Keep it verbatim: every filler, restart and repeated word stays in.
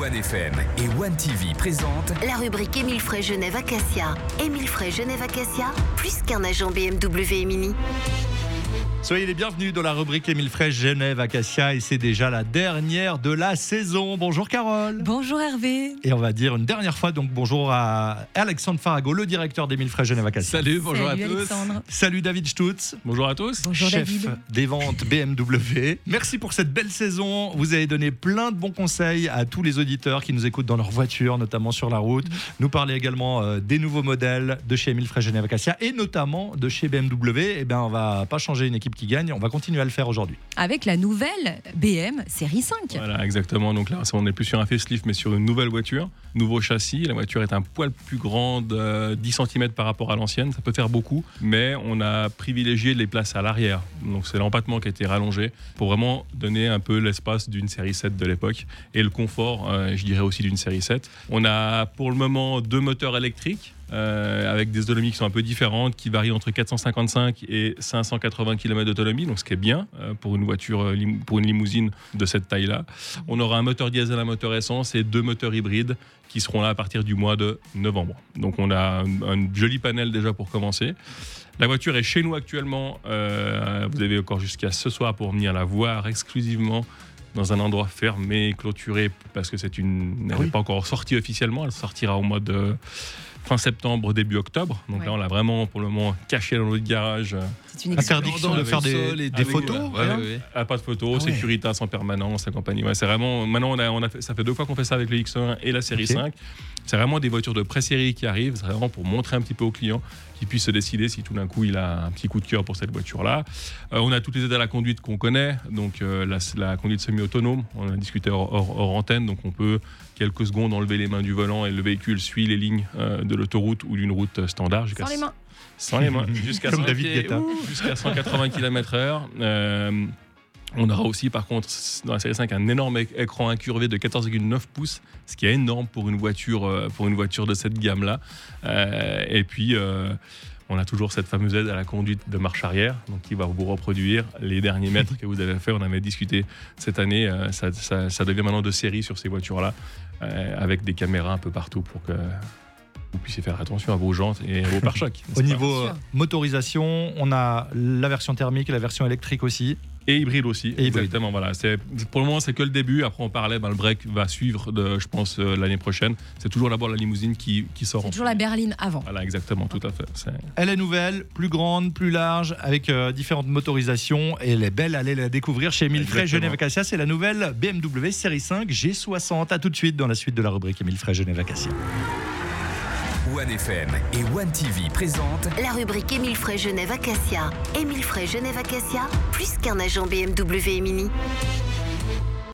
One F M et One T V présentent la rubrique Émile Frey Genève Acacia. Émile Frey Genève Acacia, plus qu'un agent B M W et Mini. Soyez les bienvenus dans la rubrique Émile Frey Genève Acacia et c'est déjà la dernière de la saison. Bonjour Carole. Bonjour Hervé. Et on va dire une dernière fois donc bonjour à Alexandre Farago, le directeur d'Émile Frey Genève Acacia. Salut, bonjour Salut à tous. Alexandre. Salut David Stutz. Bonjour à tous. Bonjour chef David. des ventes B M W. Merci pour cette belle saison. Vous avez donné plein de bons conseils à tous les auditeurs qui nous écoutent dans leur voiture, notamment sur la route. Nous parler également euh, des nouveaux modèles de chez Émile Frey Genève Acacia et notamment de chez B M W. Eh bien, on va pas changer une équipe qui gagne, on va continuer à le faire aujourd'hui. Avec la nouvelle B M série cinq. Voilà, exactement. Donc là, on n'est plus sur un facelift, mais sur une nouvelle voiture, nouveau châssis. La voiture est un poil plus grande, euh, dix centimètres par rapport à l'ancienne. Ça peut faire beaucoup, mais on a privilégié les places à l'arrière. Donc c'est l'empattement qui a été rallongé pour vraiment donner un peu l'espace d'une série sept de l'époque et le confort, euh, je dirais aussi d'une série sept. On a pour le moment deux moteurs électriques. Euh, avec des autonomies qui sont un peu différentes, qui varient entre quatre cent cinquante-cinq et cinq cent quatre-vingts kilomètres d'autonomie, donc ce qui est bien euh, pour une voiture, euh, lim- pour une limousine de cette taille-là. On aura un moteur diesel, un moteur essence et deux moteurs hybrides qui seront là à partir du mois de novembre. Donc on a un, un joli panel déjà pour commencer. La voiture est chez nous actuellement. Euh, vous avez encore jusqu'à ce soir pour venir la voir exclusivement dans un endroit fermé, clôturé, parce que c'est une, elle n'est Oui. pas encore sortie officiellement. Elle sortira au mois de fin septembre, début octobre. Donc Ouais. là, on l'a vraiment pour le moment caché dans notre garage. C'est une Interdiction Dans de le faire des, sol et des avec- photos. ouais, rien ouais, ouais. Ah, pas de photos, Ah ouais. Securitas en permanence, la compagnie. Ouais, c'est vraiment. Maintenant, on a, on a fait, ça fait deux fois qu'on fait ça avec le X un et la série Ok. cinq. C'est vraiment des voitures de pré-série qui arrivent. C'est vraiment pour montrer un petit peu au client qu'il puisse se décider si tout d'un coup il a un petit coup de cœur pour cette voiture-là. Euh, on a toutes les aides à la conduite qu'on connaît. Donc euh, la, la conduite semi-autonome, on a discuté hors, hors- hors antenne. Donc on peut quelques secondes enlever les mains du volant et le véhicule suit les lignes euh, de l'autoroute ou d'une route standard. jusqu'à Sans les mains. Sans les mains. Jusqu'à Comme cent David pieds, Guetta. ouh, jusqu'à cent quatre-vingts kilomètres heure. Euh, on aura aussi, par contre, dans la série cinq, un énorme éc- écran incurvé de quatorze virgule neuf pouces, ce qui est énorme pour une voiture, euh, pour une voiture de cette gamme-là. Euh, et puis, euh, on a toujours cette fameuse aide à la conduite de marche arrière, donc qui va vous reproduire les derniers mètres que vous avez fait. On avait discuté cette année, euh, ça, ça- ça devient maintenant de série sur ces voitures-là, euh, avec des caméras un peu partout pour que vous puissiez faire attention à vos jantes et à vos pare-chocs. n'est-ce Au pas niveau Bien euh, sûr. motorisation, on a la version thermique et la version électrique aussi. Et hybride aussi, Et hybride. exactement. Voilà. C'est, pour le moment, c'est que le début. Après, on parlait, ben, le break va suivre, de, je pense, euh, l'année prochaine. C'est toujours d'abord la limousine qui, qui sort. C'est en toujours la premier. berline avant. Voilà, exactement, tout à fait. C'est... Elle est nouvelle, plus grande, plus large, avec euh, différentes motorisations. Et elle est belle, allez la découvrir chez Émile Frey Exactement. Genève Acacia. C'est la nouvelle B M W série cinq G soixante. A tout de suite dans la suite de la rubrique Émile Frey Genève Acacia. One F M et One T V présentent La rubrique Émile Frey Genève Acacia. Émile Frey Genève Acacia, plus qu'un agent B M W et Mini.